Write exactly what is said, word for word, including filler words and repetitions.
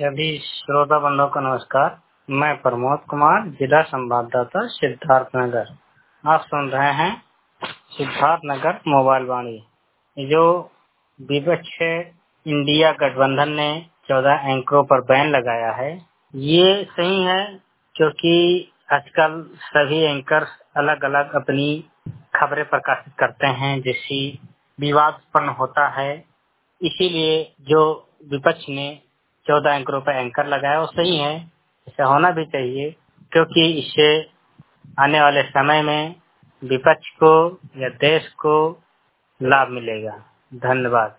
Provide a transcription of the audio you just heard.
सभी श्रोता बंधुओं को नमस्कार। मैं प्रमोद कुमार, जिला संवाददाता सिद्धार्थनगर। आप सुन रहे हैं सिद्धार्थनगर मोबाइल वाणी। जो विपक्ष इंडिया गठबंधन ने चौदह एंकरों पर बैन लगाया है, ये सही है, क्योंकि आजकल सभी एंकर अलग अलग अपनी खबरें प्रकाशित करते हैं, जिससे विवाद उत्पन्न होता है। इसीलिए जो विपक्ष ने चौदह एंकरों पर एंकर लगाया वो सही है, ऐसा होना भी चाहिए, क्योंकि इससे आने वाले समय में विपक्ष को या देश को लाभ मिलेगा। धन्यवाद।